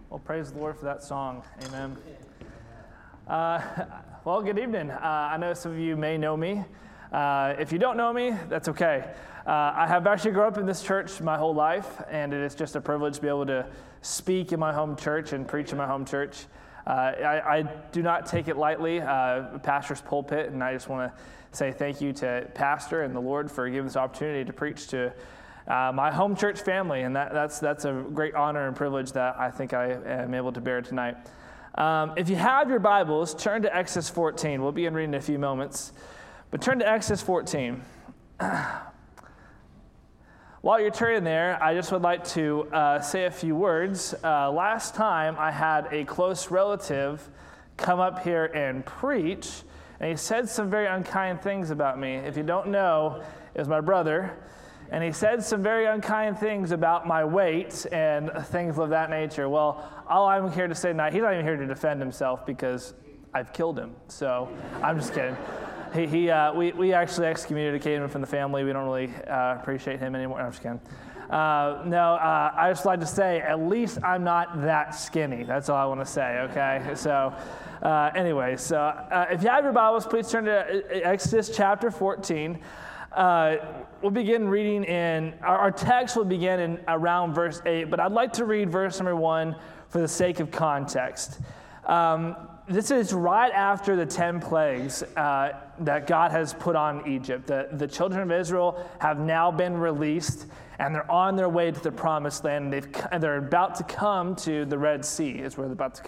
Well, praise the Lord for that song. Amen. Well, good evening. I know some of you may know me. If you don't know me, that's okay. I have actually grown up in this church my whole life, and it is just a privilege to be able to speak in my home church and preach in my home church. I do not take it lightly, pastor's pulpit, and I just want to say thank you to Pastor and the Lord for giving this opportunity to preach to my home church family, and that's a great honor and privilege that I think I am able to bear tonight. If you have your Bibles, turn to Exodus 14. We'll begin reading in a few moments, but turn to Exodus 14. While you're turning there, I just would like to say a few words. Last time I had a close relative come up here and preach, and he said some very unkind things about me. If you don't know, it was my brother. And he said some very unkind things about my weight and things of that nature. Well, all I'm here to say tonight, he's not even here to defend himself because I've killed him. So I'm just kidding. We actually excommunicated him from the family. We don't really appreciate him anymore. I'm just kidding. I just like to say, at least I'm not that skinny. That's all I want to say, okay? So if you have your Bibles, please turn to Exodus chapter 14. We'll begin reading in, our text will begin in around verse 8, but I'd like to read verse number 1 for the sake of context. This is right after the 10 plagues that God has put on Egypt. The children of Israel have now been released, and they're on their way to the promised land, and they're about to come to the Red Sea, is where they're about to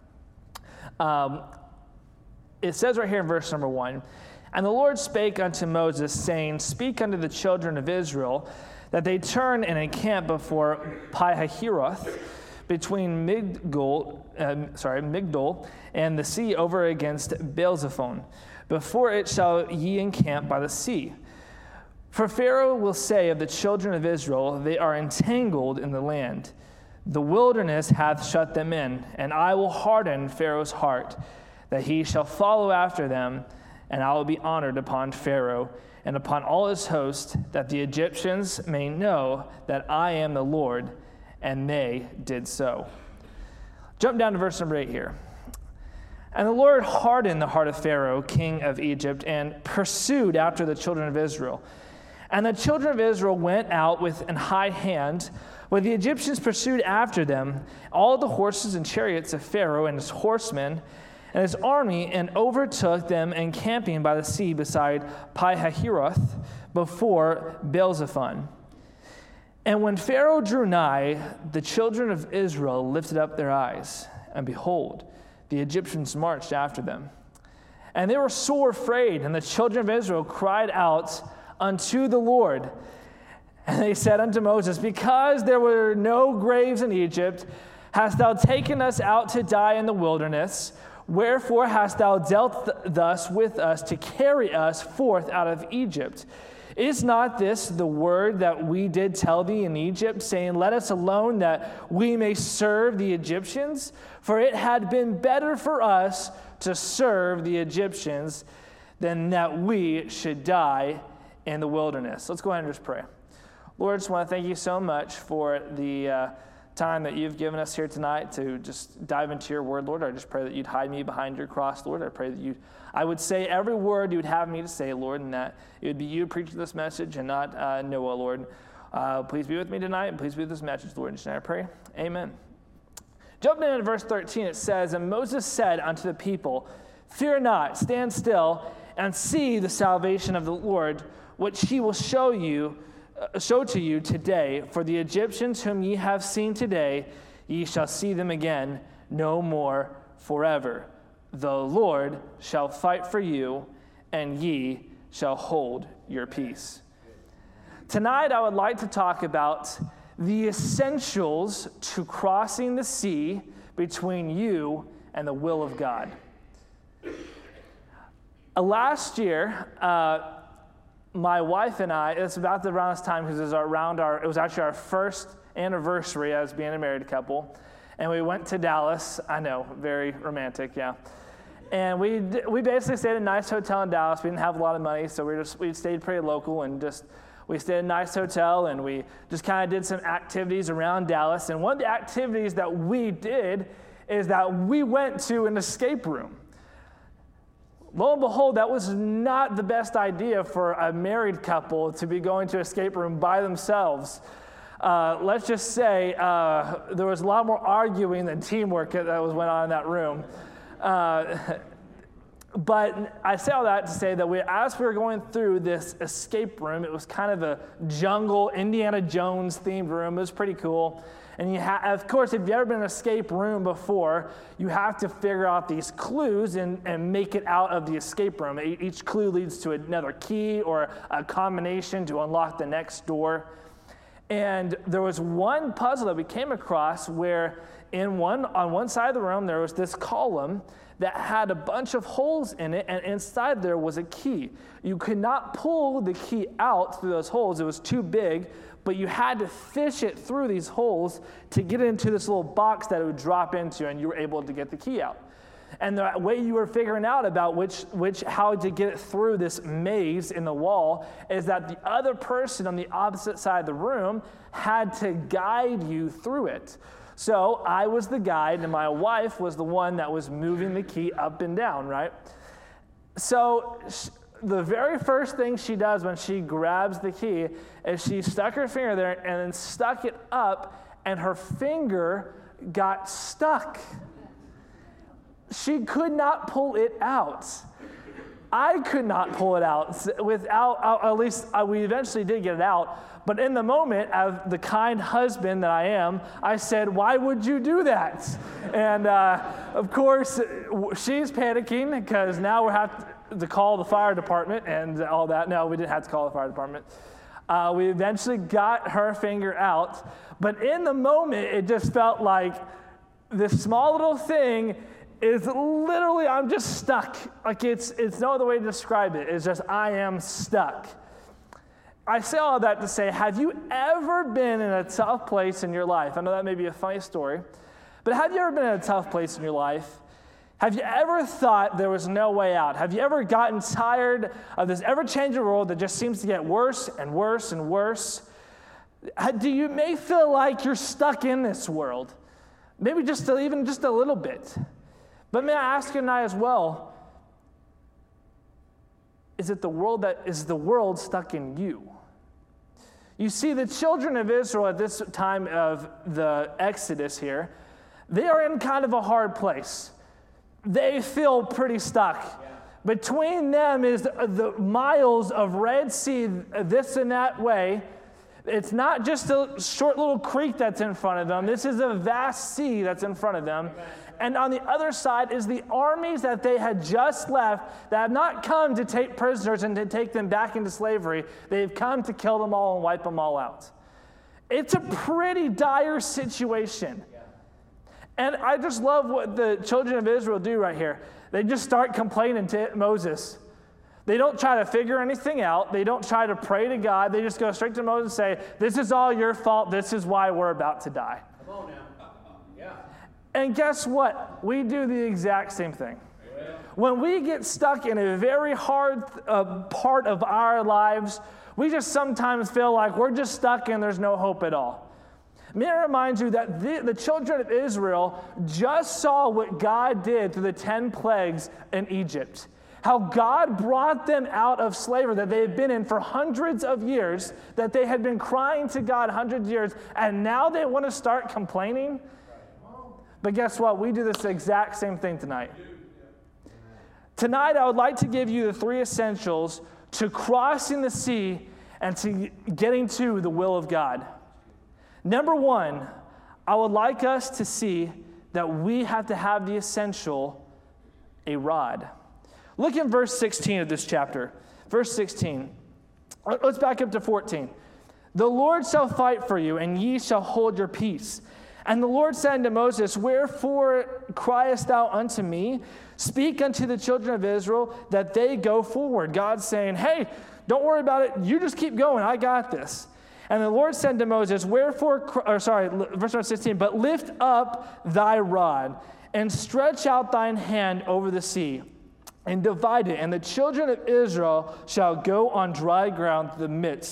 come. It says right here in verse number 1, "And the Lord spake unto Moses, saying, Speak unto the children of Israel, that they turn and encamp before Pi-hahiroth, between Migdol and the sea over against Baal-zephon. Before it shall ye encamp by the sea. For Pharaoh will say of the children of Israel, They are entangled in the land. The wilderness hath shut them in, and I will harden Pharaoh's heart, that he shall follow after them, and I will be honored upon Pharaoh and upon all his host, that the Egyptians may know that I am the Lord, and they did so." Jump down to verse number 8 here. "And the Lord hardened the heart of Pharaoh, king of Egypt, and pursued after the children of Israel. And the children of Israel went out with an high hand, but the Egyptians pursued after them, all the horses and chariots of Pharaoh and his horsemen, and his army, and overtook them encamping by the sea beside Pi-hahiroth before Baal-zephon. And when Pharaoh drew nigh, the children of Israel lifted up their eyes, and behold, the Egyptians marched after them. And they were sore afraid, and the children of Israel cried out unto the Lord. And they said unto Moses, Because there were no graves in Egypt, hast thou taken us out to die in the wilderness? Wherefore hast thou dealt thus with us to carry us forth out of Egypt? Is not this the word that we did tell thee in Egypt, saying, Let us alone that we may serve the Egyptians? For it had been better for us to serve the Egyptians than that we should die in the wilderness." Let's go ahead and just pray. Lord, I just want to thank you so much for the time that you've given us here tonight to just dive into your word, Lord. I just pray that you'd hide me behind your cross, Lord. I pray that I would say every word you would have me to say, Lord, and that it would be you preaching this message and not Noah, Lord. Please be with me tonight, and please be with this message, Lord. And I pray, amen. Jumping into verse 13, it says, "And Moses said unto the people, Fear not, stand still, and see the salvation of the Lord, which he will show to you today. For the Egyptians whom ye have seen today, ye shall see them again no more forever. The Lord shall fight for you, and ye shall hold your peace." Tonight, I would like to talk about the essentials to crossing the sea between you and the will of God. Last year, my wife and I, it's about around this time because it was actually our first anniversary as being a married couple, and we went to Dallas. I know, very romantic, yeah. And we basically stayed in a nice hotel in Dallas. We didn't have a lot of money, so we stayed pretty local and just We stayed in a nice hotel, and we just kind of did some activities around Dallas. And one of the activities that we did is that we went to an escape room. Lo and behold, that was not the best idea for a married couple to be going to an escape room by themselves. Let's just say there was a lot more arguing than teamwork that went on in that room. But I say all that to say that as we were going through this escape room, it was kind of a jungle, Indiana Jones themed room. It was pretty cool. And of course, if you've ever been in an escape room before, you have to figure out these clues and make it out of the escape room. Each clue leads to another key or a combination to unlock the next door. And there was one puzzle that we came across where on one side of the room, there was this column that had a bunch of holes in it, and inside there was a key. You could not pull the key out through those holes. It was too big, but you had to fish it through these holes to get into this little box that it would drop into, and you were able to get the key out. And the way you were figuring out about how to get it through this maze in the wall is that the other person on the opposite side of the room had to guide you through it. So I was the guide, and my wife was the one that was moving the key up and down, right? So the very first thing she does when she grabs the key is she stuck her finger there and then stuck it up, and her finger got stuck. She could not pull it out. I could not pull it out at least we eventually did get it out. But in the moment, as the kind husband that I am, I said, "Why would you do that?" And of course, she's panicking because now we have to call the fire department and all that. No, we didn't have to call the fire department. We eventually got her finger out. But in the moment, it just felt like this small little thing is literally, I'm just stuck. Like it's no other way to describe it. It's just, I am stuck. I say all that to say, have you ever been in a tough place in your life? I know that may be a funny story, but have you ever been in a tough place in your life? Have you ever thought there was no way out? Have you ever gotten tired of this ever-changing world that just seems to get worse and worse and worse? You may feel like you're stuck in this world, maybe even just a little bit. But may I ask you tonight as well, is the world stuck in you? You see, the children of Israel at this time of the Exodus here, they are in kind of a hard place. They feel pretty stuck. Yeah. Between them is the miles of Red Sea, this and that way. It's not just a short little creek that's in front of them. This is a vast sea that's in front of them. Amen. And on the other side is the armies that they had just left that have not come to take prisoners and to take them back into slavery. They've come to kill them all and wipe them all out. It's a pretty dire situation. And I just love what the children of Israel do right here. They just start complaining to Moses. They don't try to figure anything out. They don't try to pray to God. They just go straight to Moses and say, "This is all your fault. This is why we're about to die." Come on now. Yeah. And guess what? We do the exact same thing. Yeah. When we get stuck in a very hard part of our lives, we just sometimes feel like we're just stuck and there's no hope at all. May I remind you that the children of Israel just saw what God did through the 10 plagues in Egypt. How God brought them out of slavery that they had been in for hundreds of years, that they had been crying to God hundreds of years, and now they want to start complaining. But guess what? We do this exact same thing tonight. Tonight, I would like to give you the 3 essentials to crossing the sea and to getting to the will of God. Number 1, I would like us to see that we have to have the essential, a rod. Look in verse 16 of this chapter. Verse 16. Let's back up to 14. "The Lord shall fight for you, and ye shall hold your peace. And the Lord said unto Moses, Wherefore criest thou unto me? Speak unto the children of Israel that they go forward." God's saying, hey, don't worry about it. You just keep going. I got this. And the Lord said to Moses, verse 16, "But lift up thy rod, and stretch out thine hand over the sea, and divide it, and the children of Israel shall go on dry ground through the midst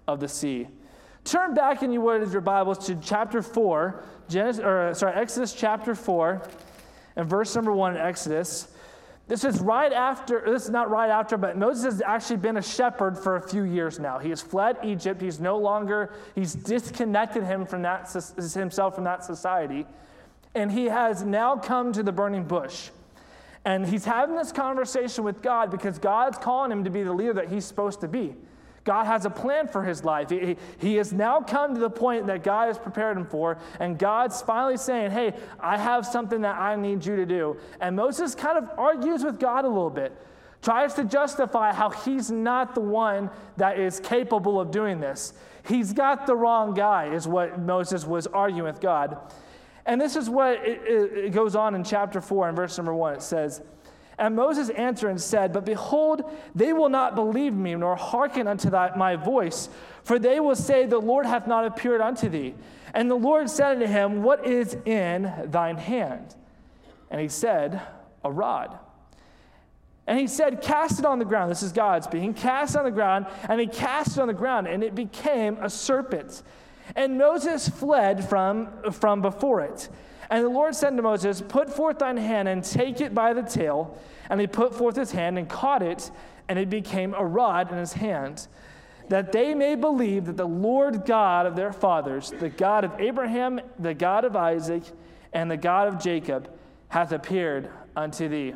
of the sea. Turn back, in you would, of your Bibles, to chapter 4, Exodus chapter 4, and verse number 1 in Exodus. This is not right after, but Moses has actually been a shepherd for a few years now. He has fled Egypt. He's disconnected himself from that society. And he has now come to the burning bush. And he's having this conversation with God because God's calling him to be the leader that he's supposed to be. God has a plan for his life. He has now come to the point that God has prepared him for, and God's finally saying, hey, I have something that I need you to do. And Moses kind of argues with God a little bit, tries to justify how he's not the one that is capable of doing this. He's got the wrong guy, is what Moses was arguing with God. And this is what it goes on in chapter 4 and verse number 1. It says, and Moses answered and said, but behold, they will not believe me, nor hearken unto my voice, for they will say, the Lord hath not appeared unto thee. And the Lord said unto him, what is in thine hand? And he said, a rod. And he said, cast it on the ground. This is God speaking. Cast it on the ground. And he cast it on the ground, and it became a serpent. And Moses fled from before it. And the Lord said to Moses, put forth thine hand and take it by the tail. And he put forth his hand and caught it, and it became a rod in his hand, that they may believe that the Lord God of their fathers, the God of Abraham, the God of Isaac, and the God of Jacob, hath appeared unto thee.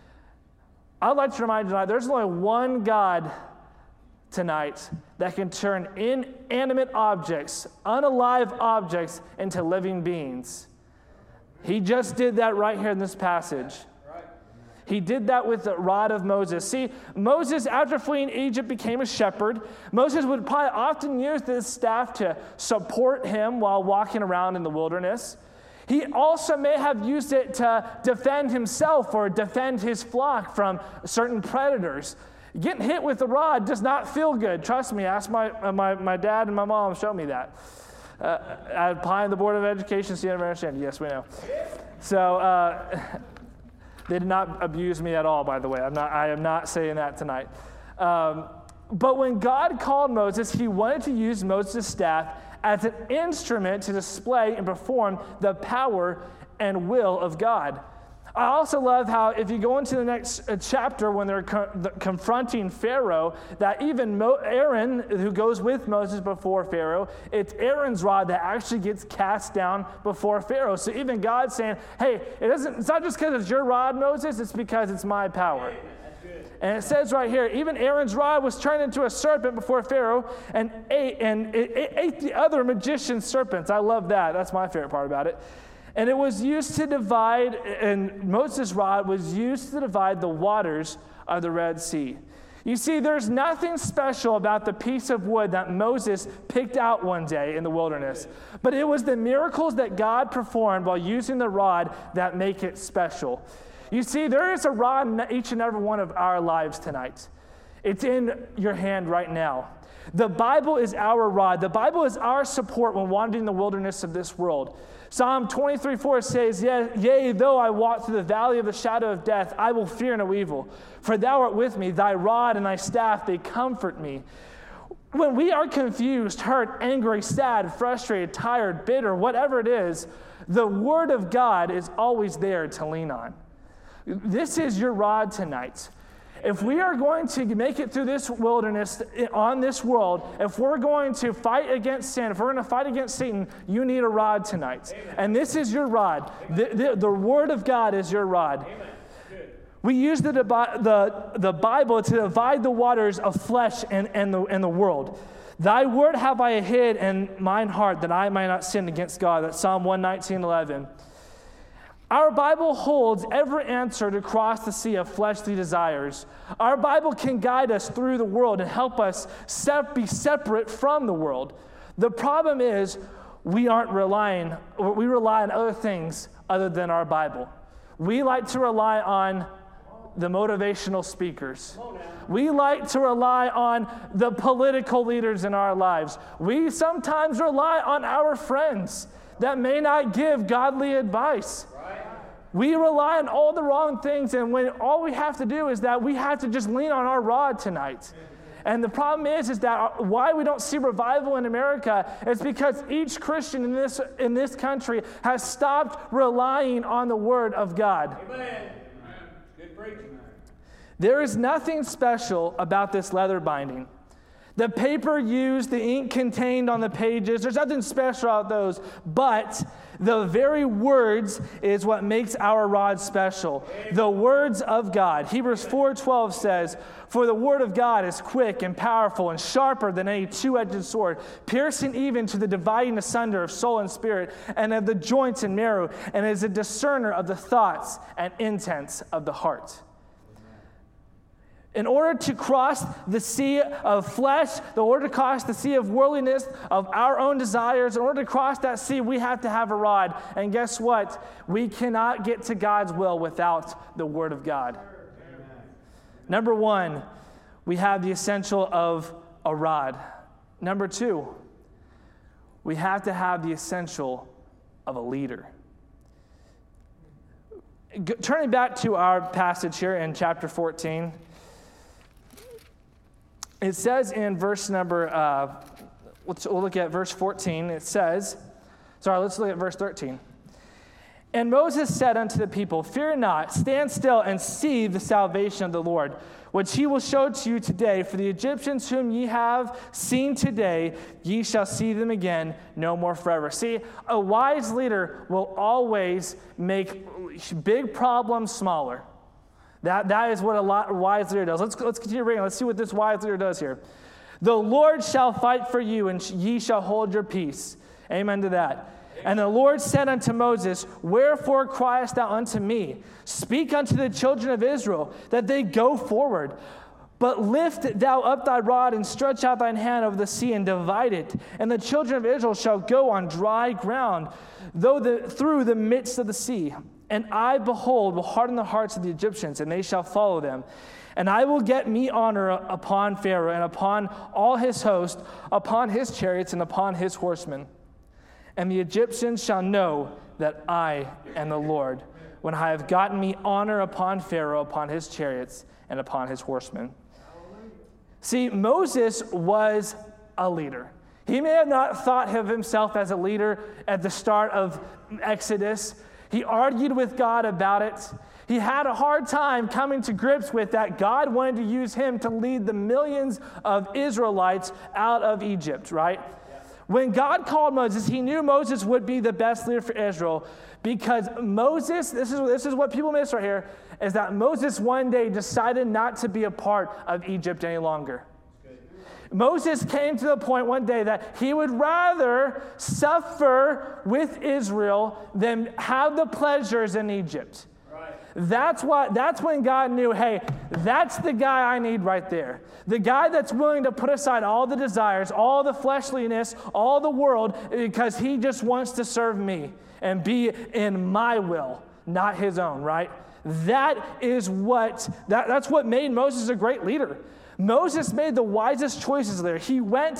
I'd like to remind you tonight, there's only one God tonight that can turn inanimate objects, unalive objects, into living beings. He just did that right here in this passage. He did that with the rod of Moses. See, Moses, after fleeing Egypt, became a shepherd. Moses would probably often use this staff to support him while walking around in the wilderness. He also may have used it to defend himself or defend his flock from certain predators. Getting hit with the rod does not feel good. Trust me, ask my dad and my mom showed me that. I applied the Board of Education, so you never understand. Yes, we know. So they did not abuse me at all, by the way. I am not saying that tonight. But when God called Moses, he wanted to use Moses' staff as an instrument to display and perform the power and will of God. I also love how if you go into the next chapter when they're confronting Pharaoh, that even Aaron, who goes with Moses before Pharaoh, it's Aaron's rod that actually gets cast down before Pharaoh. So even God's saying, hey, it's not just because it's your rod, Moses, it's because it's my power. And it says right here, even Aaron's rod was turned into a serpent before Pharaoh and it ate the other magician's serpents. I love that. That's my favorite part about it. And it was used to divide, and Moses' rod was used to divide the waters of the Red Sea. You see, there's nothing special about the piece of wood that Moses picked out one day in the wilderness, but it was the miracles that God performed while using the rod that make it special. You see, there is a rod in each and every one of our lives tonight. It's in your hand right now. The Bible is our rod. The Bible is our support when wandering in the wilderness of this world. Psalm 23:4 says, Yea, though I walk through the valley of the shadow of death, I will fear no evil. For thou art with me, thy rod and thy staff, they comfort me. When we are confused, hurt, angry, sad, frustrated, tired, bitter, whatever it is, the Word of God is always there to lean on. This is your rod tonight. If we are going to make it through this wilderness on this world, if we're going to fight against sin, if we're going to fight against Satan, you need a rod tonight. Amen. And this is your rod. The Word of God is your rod. Amen. We use the Bible to divide the waters of flesh and the world. Thy word have I hid in mine heart that I might not sin against God. That's Psalm 119:11. Our Bible holds every answer to cross the sea of fleshly desires. Our Bible can guide us through the world and help us be separate from the world. The problem is we rely on other things other than our Bible. We like to rely on the motivational speakers. We like to rely on the political leaders in our lives. We sometimes rely on our friends that may not give godly advice. We rely on all the wrong things, and when all we have to do is that we have to just lean on our rod tonight. And the problem is that why we don't see revival in America is because each Christian in this country has stopped relying on the Word of God. Amen. Good preaching. There is nothing special about this leather binding. The paper used, the ink contained on the pages, there's nothing special about those, but the very words is what makes our rod special. The words of God. Hebrews 4:12 says, "For the word of God is quick and powerful and sharper than any two-edged sword, piercing even to the dividing asunder of soul and spirit, and of the joints and marrow, and is a discerner of the thoughts and intents of the heart." In order to cross the sea of flesh, in order to cross the sea of worldliness, of our own desires, in order to cross that sea, we have to have a rod. And guess what? We cannot get to God's will without the Word of God. Amen. Number one, we have the essential of a rod. Number two, we have to have the essential of a leader. Turning back to our passage here in chapter 14, it says in verse number, we'll look at verse 14. Let's look at verse 13. "And Moses said unto the people, Fear not, stand still and see the salvation of the Lord, which he will show to you today. For the Egyptians whom ye have seen today, ye shall see them again no more forever." See, a wise leader will always make big problems smaller. That is what a wise leader does. Let's continue reading. Let's see what this wise leader does here. "The Lord shall fight for you, and ye shall hold your peace." Amen to that. "And the Lord said unto Moses, Wherefore criest thou unto me? Speak unto the children of Israel, that they go forward. But lift thou up thy rod, and stretch out thine hand over the sea, and divide it. And the children of Israel shall go on dry ground, through the midst of the sea. And I, behold, will harden the hearts of the Egyptians, and they shall follow them. And I will get me honor upon Pharaoh, and upon all his host, upon his chariots, and upon his horsemen. And the Egyptians shall know that I am the Lord, when I have gotten me honor upon Pharaoh, upon his chariots, and upon his horsemen." See, Moses was a leader. He may have not thought of himself as a leader at the start of Exodus. He argued with God about it. He had a hard time coming to grips with that God wanted to use him to lead the millions of Israelites out of Egypt, right? Yeah. When God called Moses, he knew Moses would be the best leader for Israel, because Moses, this is what people miss right here, is that Moses one day decided not to be a part of Egypt any longer. Moses came to the point one day that he would rather suffer with Israel than have the pleasures in Egypt. Right. That's when God knew, hey, that's the guy I need right there. The guy that's willing to put aside all the desires, all the fleshliness, all the world, because he just wants to serve me and be in my will, not his own, right? That's what made Moses a great leader. Moses made the wisest choices there. He went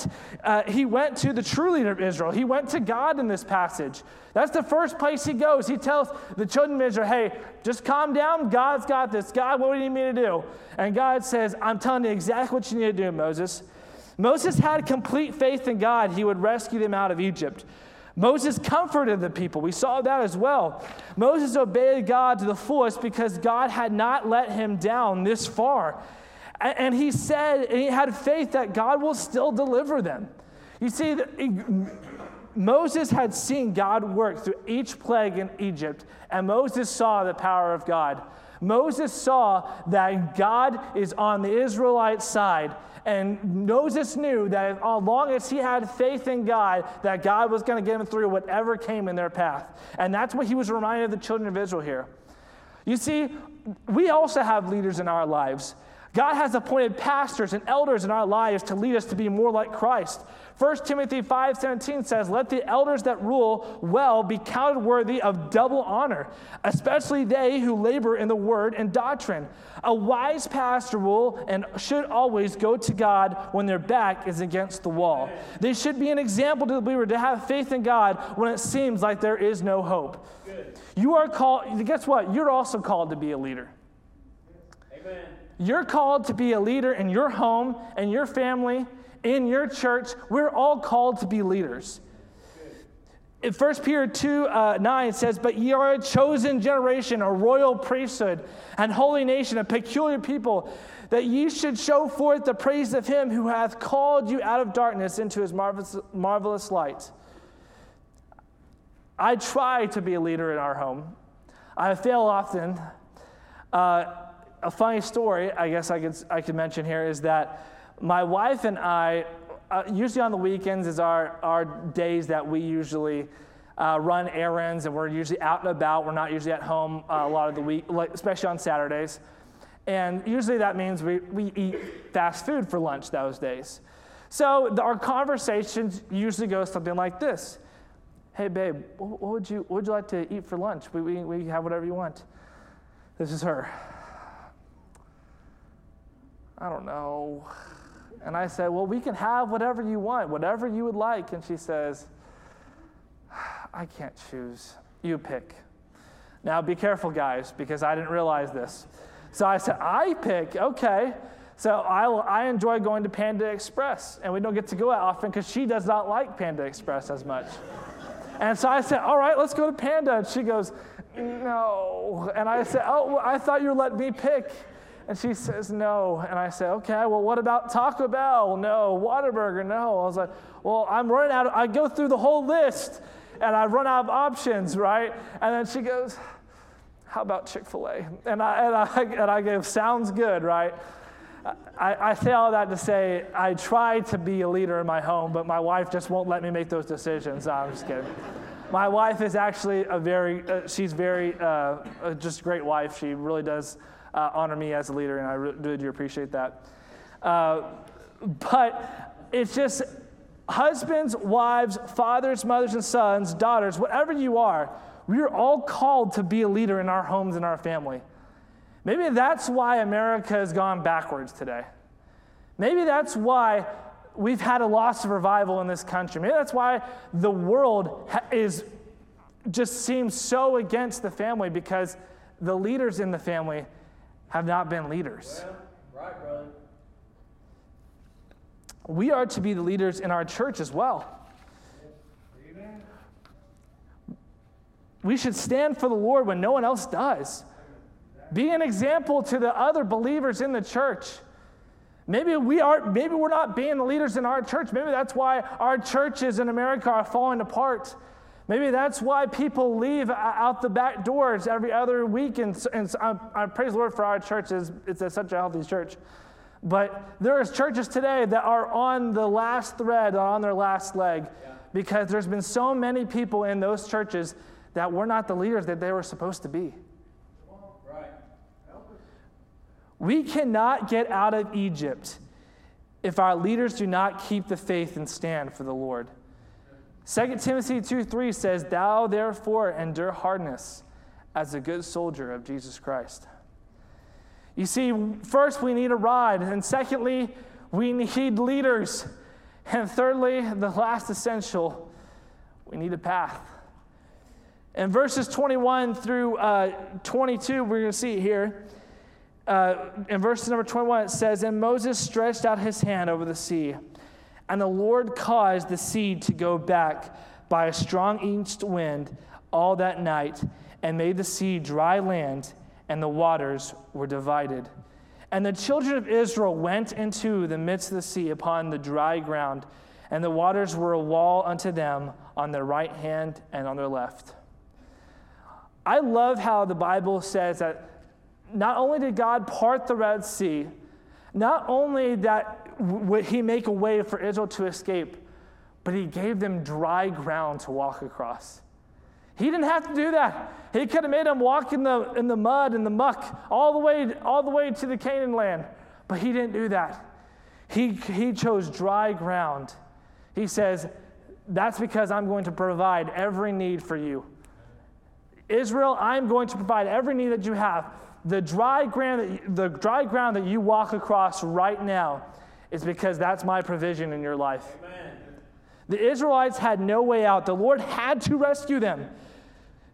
to the true leader of Israel. He went to God in this passage. That's the first place he goes. He tells the children of Israel, hey, just calm down. God's got this. God, what do you need me to do? And God says, I'm telling you exactly what you need to do, Moses. Moses had complete faith in God. He would rescue them out of Egypt. Moses comforted the people. We saw that as well. Moses obeyed God to the fullest because God had not let him down this far. And he said, and he had faith that God will still deliver them. You see, Moses had seen God work through each plague in Egypt, and Moses saw the power of God. Moses saw that God is on the Israelite side, and Moses knew that as long as he had faith in God, that God was going to get him through whatever came in their path. And that's what he was reminding of the children of Israel here. You see, we also have leaders in our lives. God has appointed pastors and elders in our lives to lead us to be more like Christ. 1 Timothy 5:17 says, let the elders that rule well be counted worthy of double honor, especially they who labor in the word and doctrine. A wise pastor will and should always go to God when their back is against the wall. They should be an example to the believer to have faith in God when it seems like there is no hope. Good. You are called, guess what? You're also called to be a leader. Amen. You're called to be a leader in your home, in your family, in your church. We're all called to be leaders. In 1 Peter 2:9 it says, "But ye are a chosen generation, a royal priesthood, and holy nation, a peculiar people, that ye should show forth the praise of him who hath called you out of darkness into his marvelous light." I try to be a leader in our home. I fail often. A funny story, I guess I could mention here, is that my wife and I, usually on the weekends is our days that we usually run errands, and we're usually out and about. We're not usually at home a lot of the week, especially on Saturdays. And usually that means we eat fast food for lunch those days. So our conversations usually go something like this. "Hey, babe, what would you like to eat for lunch? We have whatever you want." This is her. "I don't know." And I said, "Well, we can have whatever you want, whatever you would like." And she says, "I can't choose. You pick." Now, be careful, guys, because I didn't realize this. So I said, "I pick, okay." So I enjoy going to Panda Express, and we don't get to go out often because she does not like Panda Express as much. And so I said, "All right, let's go to Panda." And she goes, "No." And I said, "Oh, well, I thought you were letting me pick." And she says, "No." And I said, "Okay, well, what about Taco Bell?" "No." "Whataburger?" "No." I was like, "Well, I'm running out I go through the whole list, and I run out of options, right?" And then she goes, "How about Chick-fil-A?" And I go, "Sounds good," right? I say all that to say I try to be a leader in my home, but my wife just won't let me make those decisions. No, I'm just kidding. My wife is actually she's very just a great wife. She really does honor me as a leader, and I really do appreciate that. But it's just husbands, wives, fathers, mothers, and sons, daughters, whatever you are, we are all called to be a leader in our homes and our family. Maybe that's why America has gone backwards today. Maybe that's why we've had a loss of revival in this country. Maybe that's why the world just seems so against the family, because the leaders in the family have not been leaders. Well, right, brother. We are to be the leaders in our church as well. Amen. We should stand for the Lord when no one else does. Be an example to the other believers in the church. Maybe we're not being the leaders in our church. Maybe that's why our churches in America are falling apart. Maybe that's why people leave out the back doors every other week. And I praise the Lord for our churches. It's such a healthy church. But there is churches today that are on the last thread, on their last leg, because there's been so many people in those churches that were not the leaders that they were supposed to be. Right. We cannot get out of Egypt if our leaders do not keep the faith and stand for the Lord. 2 Timothy 2:3 says, "Thou therefore endure hardness as a good soldier of Jesus Christ." You see, first we need a rod, and secondly, we need leaders. And thirdly, the last essential, we need a path. In verses 21 through 22, we're going to see here, in verse number 21, it says, "And Moses stretched out his hand over the sea, and the Lord caused the sea to go back by a strong east wind all that night, and made the sea dry land, and the waters were divided. And the children of Israel went into the midst of the sea upon the dry ground, and the waters were a wall unto them on their right hand and on their left." I love how the Bible says that not only did God part the Red Sea, not only that would he make a way for Israel to escape, but he gave them dry ground to walk across. He didn't have to do that. He could have made them walk in the mud and the muck all the way to the Canaan land, but he didn't do that. He chose dry ground. He says, "That's because I'm going to provide every need for you. Israel, I'm going to provide every need that you have. The dry ground that you walk across right now is because that's my provision in your life." Amen. The Israelites had no way out. The Lord had to rescue them.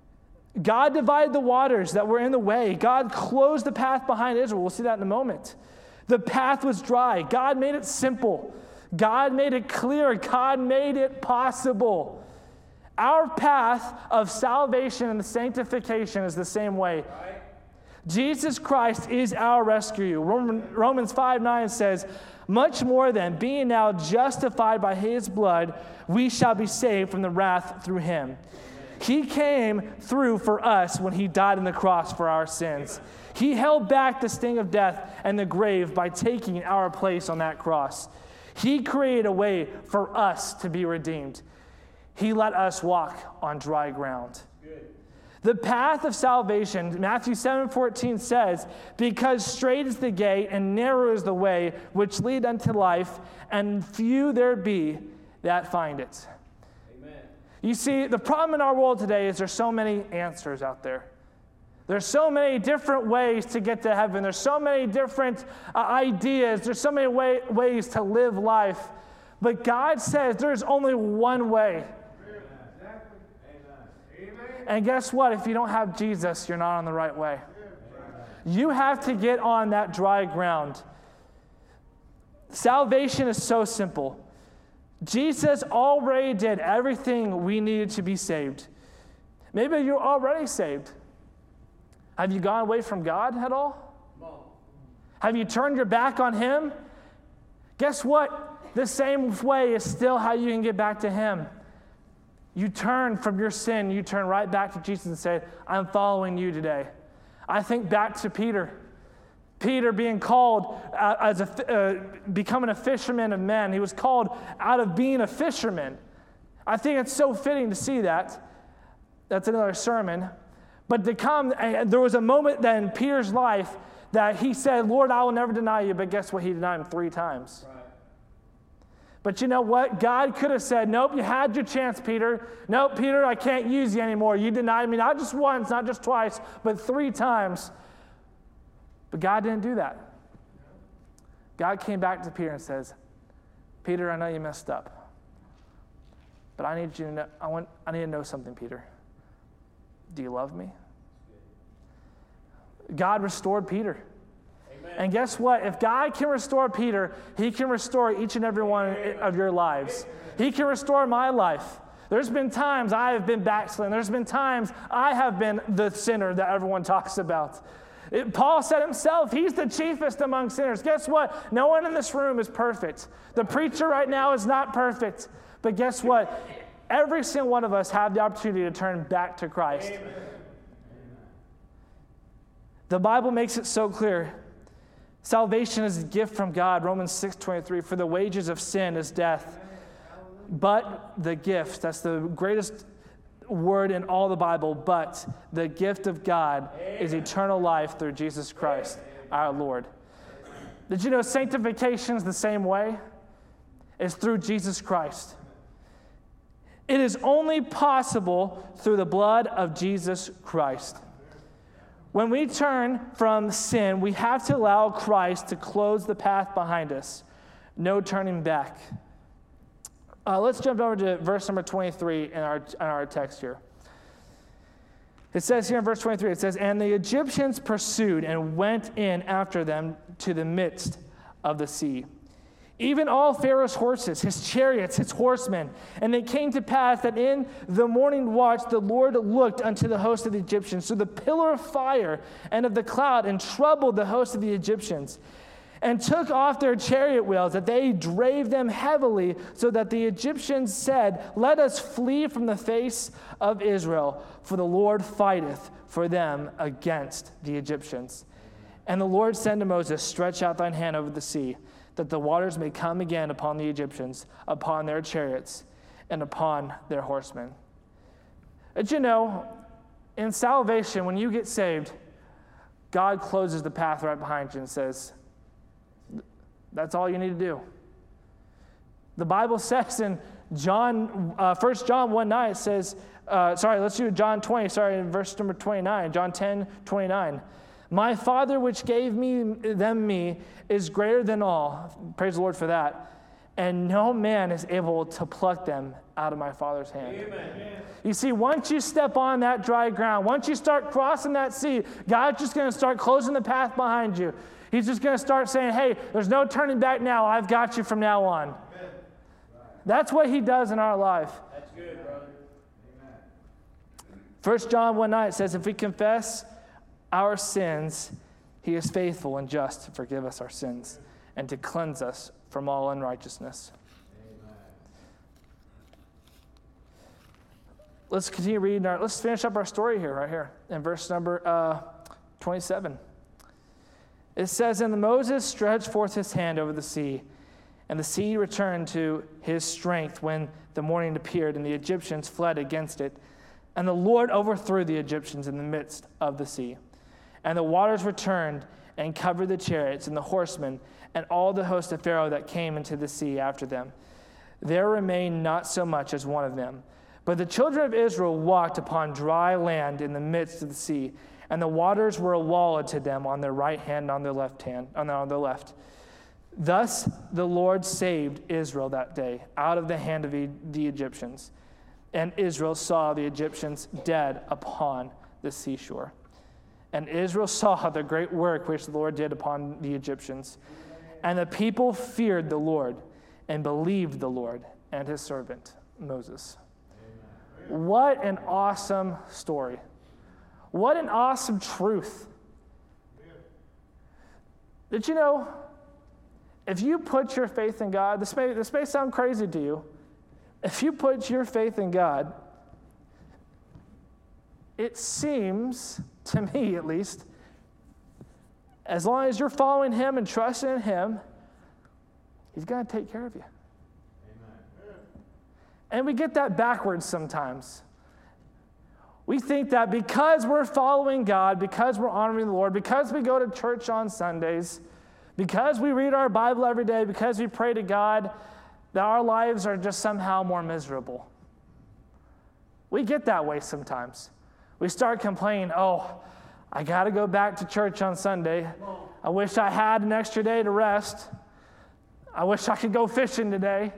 God divided the waters that were in the way. God closed the path behind Israel. We'll see that in a moment. The path was dry. God made it simple. God made it clear. God made it possible. Our path of salvation and sanctification is the same way. Jesus Christ is our rescue. Romans 5:9 says, much more than being now justified by his blood, we shall be saved from the wrath through him. He came through for us when he died on the cross for our sins. He held back the sting of death and the grave by taking our place on that cross. He created a way for us to be redeemed. He let us walk on dry ground. The path of salvation, Matthew 7:14 says, because straight is the gate and narrow is the way which lead unto life, and few there be that find it. Amen. You see, the problem in our world today is there's so many answers out there. There's so many different ways to get to heaven. There's so many different ideas. There's so many ways to live life. But God says there's only one way. And guess what? If you don't have Jesus, you're not on the right way. You have to get on that dry ground. Salvation is so simple. Jesus already did everything we needed to be saved. Maybe you're already saved. Have you gone away from God at all? Have you turned your back on him? Guess what? The same way is still how you can get back to him. You turn from your sin, you turn right back to Jesus and say, I'm following you today. I think back to Peter. Peter being called becoming a fisherman of men. He was called out of being a fisherman. I think it's so fitting to see that. That's another sermon. But there was a moment then in Peter's life that he said, Lord, I will never deny you. But guess what? He denied him 3 times. Right. But you know what? God could have said, nope, you had your chance, Peter. Nope, Peter, I can't use you anymore. You denied me not just once, not just twice, but 3 times. But God didn't do that. God came back to Peter and says, Peter, I know you messed up. But I need you to know, I need to know something, Peter. Do you love me? God restored Peter. And guess what? If God can restore Peter, he can restore each and every one of your lives. He can restore my life. There's been times I have been backslidden. There's been times I have been the sinner that everyone talks about. Paul said himself, he's the chiefest among sinners. Guess what? No one in this room is perfect. The preacher right now is not perfect. But guess what? Every single one of us have the opportunity to turn back to Christ. Amen. The Bible makes it so clear. Salvation is a gift from God. Romans 6:23, for the wages of sin is death. But the gift, that's the greatest word in all the Bible, but the gift of God is eternal life through Jesus Christ, our Lord. Did you know sanctification is the same way? It's through Jesus Christ. It is only possible through the blood of Jesus Christ. When we turn from sin, we have to allow Christ to close the path behind us. No turning back. Let's jump over to verse number 23 in our text here. It says here in verse 23, it says, and the Egyptians pursued and went in after them to the midst of the sea. Even all Pharaoh's horses, his chariots, his horsemen. And it came to pass that in the morning watch the Lord looked unto the host of the Egyptians through the pillar of fire and of the cloud, and troubled the host of the Egyptians, and took off their chariot wheels, that they drave them heavily, so that the Egyptians said, let us flee from the face of Israel, for the Lord fighteth for them against the Egyptians. And the Lord said to Moses, stretch out thine hand over the sea, that the waters may come again upon the Egyptians, upon their chariots, and upon their horsemen. Did you know, in salvation, when you get saved, God closes the path right behind you and says, that's all you need to do. The Bible says in 1 John 1:9, it says, let's do John 20, verse number 29, John 10:29. My Father which gave me is greater than all. Praise the Lord for that. And no man is able to pluck them out of my Father's hand. Amen. You see, once you step on that dry ground, once you start crossing that sea, God's just going to start closing the path behind you. He's just going to start saying, hey, there's no turning back now. I've got you from now on. Amen. That's what he does in our life. That's good, brother. Amen. 1 John 1:9 says, if we confess our sins, he is faithful and just to forgive us our sins and to cleanse us from all unrighteousness. Amen. Let's continue reading. Let's finish up our story here, right here, in verse number 27. It says, and Moses stretched forth his hand over the sea, and the sea returned to his strength when the morning appeared, and the Egyptians fled against it. And the Lord overthrew the Egyptians in the midst of the sea. And the waters returned and covered the chariots and the horsemen and all the host of Pharaoh that came into the sea after them. There remained not so much as one of them. But the children of Israel walked upon dry land in the midst of the sea, and the waters were a wall to them on their right hand and on their left hand, on their left. Thus the Lord saved Israel that day out of the hand of the Egyptians. And Israel saw the Egyptians dead upon the seashore. And Israel saw the great work which the Lord did upon the Egyptians. And the people feared the Lord and believed the Lord and his servant Moses. Amen. What an awesome story. What an awesome truth. Did you know, if you put your faith in God, this may sound crazy to you. If you put your faith in God, it seems, to me at least, as long as you're following him and trusting in him, he's going to take care of you. Amen. And we get that backwards sometimes. We think that because we're following God, because we're honoring the Lord, because we go to church on Sundays, because we read our Bible every day, because we pray to God, that our lives are just somehow more miserable. We get that way sometimes. We start complaining, oh, I got to go back to church on Sunday. I wish I had an extra day to rest. I wish I could go fishing today.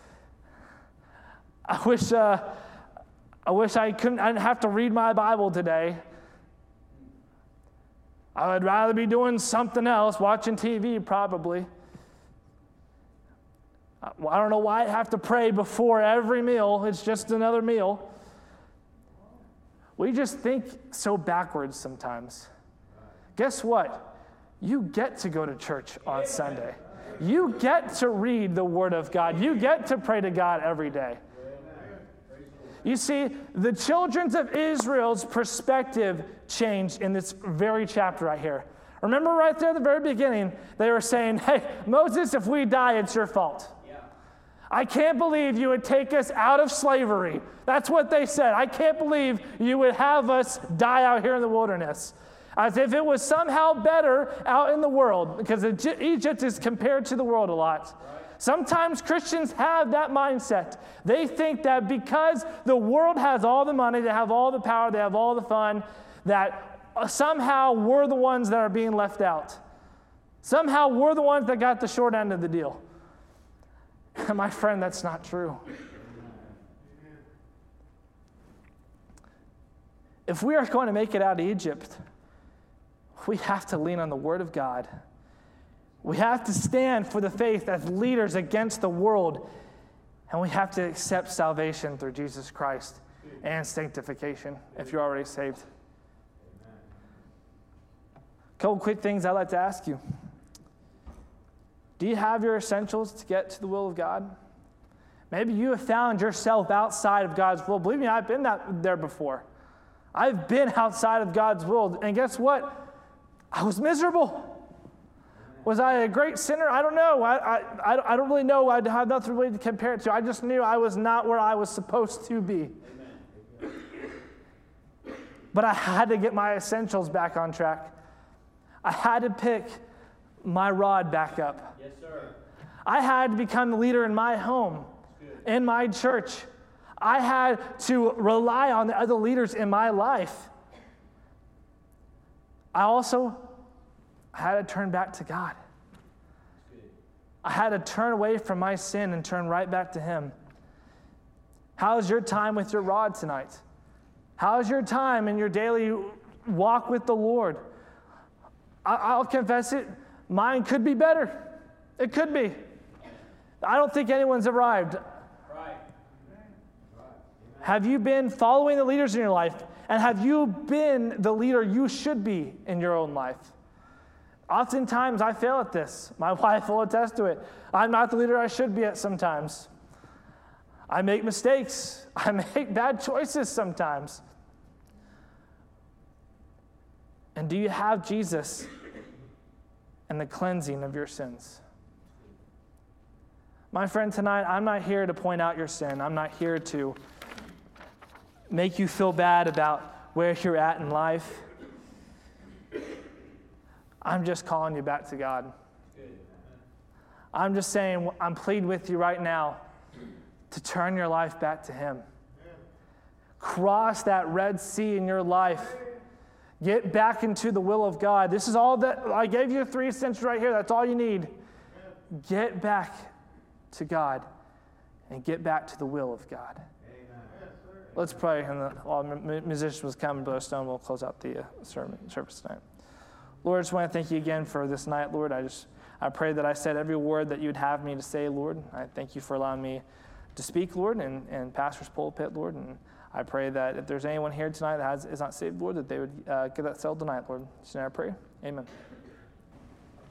I wish I didn't have to read my Bible today. I would rather be doing something else, watching TV probably. I don't know why I have to pray before every meal. It's just another meal. We just think so backwards sometimes. Guess what? You get to go to church on Sunday. You get to read the Word of God. You get to pray to God every day. You see, the children of Israel's perspective changed in this very chapter right here. Remember right there at the very beginning, they were saying, hey, Moses, if we die, it's your fault. I can't believe you would take us out of slavery. That's what they said. I can't believe you would have us die out here in the wilderness. As if it was somehow better out in the world, because Egypt is compared to the world a lot. Right. Sometimes Christians have that mindset. They think that because the world has all the money, they have all the power, they have all the fun, that somehow we're the ones that are being left out. Somehow we're the ones that got the short end of the deal. My friend, that's not true. If we are going to make it out of Egypt, we have to lean on the Word of God. We have to stand for the faith as leaders against the world, and we have to accept salvation through Jesus Christ and sanctification if you're already saved. A couple quick things I'd like to ask you. Do you have your essentials to get to the will of God? Maybe you have found yourself outside of God's will. Believe me, I've been there before. I've been outside of God's will, and guess what? I was miserable. Was I a great sinner? I don't know. I don't really know. I have nothing really to compare it to. I just knew I was not where I was supposed to be. But I had to get my essentials back on track. I had to pick my rod back up. Yes, sir. I had to become the leader in my home, in my church. I had to rely on the other leaders in my life. I also had to turn back to God. I had to turn away from my sin and turn right back to Him. How's your time with your rod tonight? How's your time in your daily walk with the Lord? I'll confess it, mine could be better. It could be. I don't think anyone's arrived. Right. Have you been following the leaders in your life? And have you been the leader you should be in your own life? Oftentimes, I fail at this. My wife will attest to it. I'm not the leader I should be at sometimes. I make mistakes. I make bad choices sometimes. And do you have Jesus and the cleansing of your sins? My friend, tonight, I'm not here to point out your sin. I'm not here to make you feel bad about where you're at in life. I'm just calling you back to God. I'm just saying, I'm pleading with you right now to turn your life back to Him. Cross that Red Sea in your life. Get back into the will of God. This is all that I gave you 3 cents right here. That's all you need. Get back to God and get back to the will of God. Let's pray, and while musicians will come, Brother Stone will close out the service tonight. Lord, I just want to thank you again for this night, Lord. I pray that I said every word that you'd have me to say, Lord. I thank you for allowing me to speak, Lord, in pastor's pulpit, Lord. And I pray that if there's anyone here tonight that is not saved, Lord, that they would get that settled tonight, Lord. So now I pray. Amen.